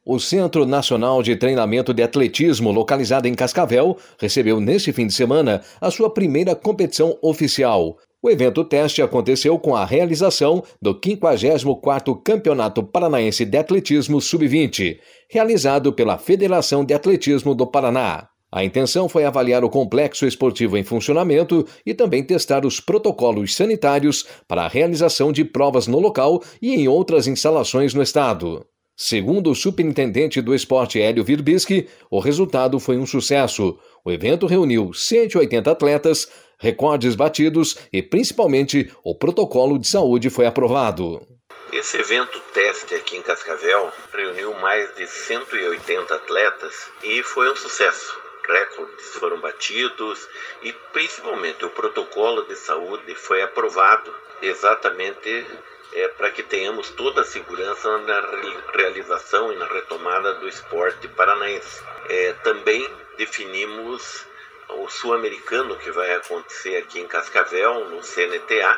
O Centro Nacional de Treinamento de Atletismo, localizado em Cascavel, recebeu neste fim de semana a sua primeira competição oficial. O evento teste aconteceu com a realização do 54º Campeonato Paranaense de Atletismo Sub-20, realizado pela Federação de Atletismo do Paraná. A intenção foi avaliar o complexo esportivo em funcionamento e também testar os protocolos sanitários para a realização de provas no local e em outras instalações no estado. Segundo o superintendente do esporte Hélio Virbisky, o resultado foi um sucesso. O evento reuniu 180 atletas, recordes batidos e, principalmente, o protocolo de saúde foi aprovado. Esse evento teste aqui em Cascavel reuniu mais de 180 atletas e foi um sucesso. Recordes foram batidos e, principalmente, o protocolo de saúde foi aprovado exatamente para que tenhamos toda a segurança na realização e na retomada do esporte paranaense. Também definimos o sul-americano que vai acontecer aqui em Cascavel, no CNTA,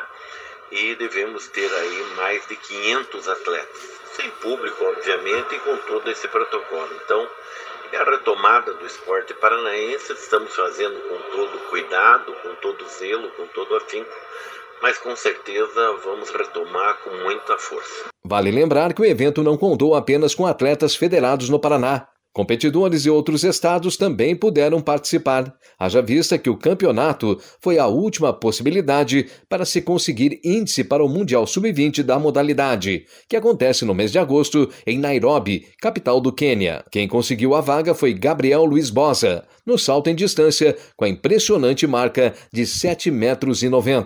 e devemos ter aí mais de 500 atletas, sem público, obviamente, e com todo esse protocolo. Então, a retomada do esporte paranaense estamos fazendo com todo cuidado, com todo zelo, com todo afinco, mas com certeza vamos retomar com muita força. Vale lembrar que o evento não contou apenas com atletas federados no Paraná. Competidores de outros estados também puderam participar, haja vista que o campeonato foi a última possibilidade para se conseguir índice para o Mundial Sub-20 da modalidade, que acontece no mês de agosto em Nairobi, capital do Quênia. Quem conseguiu a vaga foi Gabriel Luiz Bosa, no salto em distância, com a impressionante marca de 7,90 metros.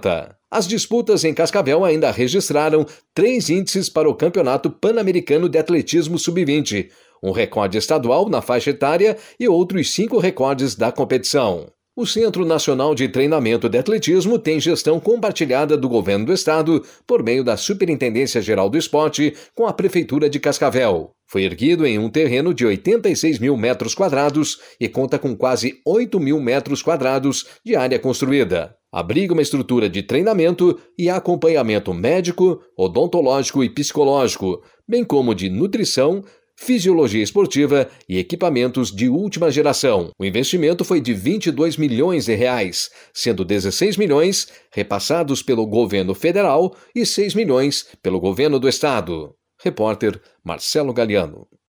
As disputas em Cascavel ainda registraram 3 índices para o Campeonato Pan-Americano de Atletismo Sub-20, um recorde estadual na faixa etária e outros 5 recordes da competição. O Centro Nacional de Treinamento de Atletismo tem gestão compartilhada do governo do estado por meio da Superintendência Geral do Esporte com a Prefeitura de Cascavel. Foi erguido em um terreno de 86 mil metros quadrados e conta com quase 8 mil metros quadrados de área construída. Abriga uma estrutura de treinamento e acompanhamento médico, odontológico e psicológico, bem como de nutrição, fisiologia esportiva e equipamentos de última geração. O investimento foi de 22 milhões de reais, sendo 16 milhões repassados pelo governo federal e 6 milhões pelo governo do estado. Repórter Marcelo Galiano.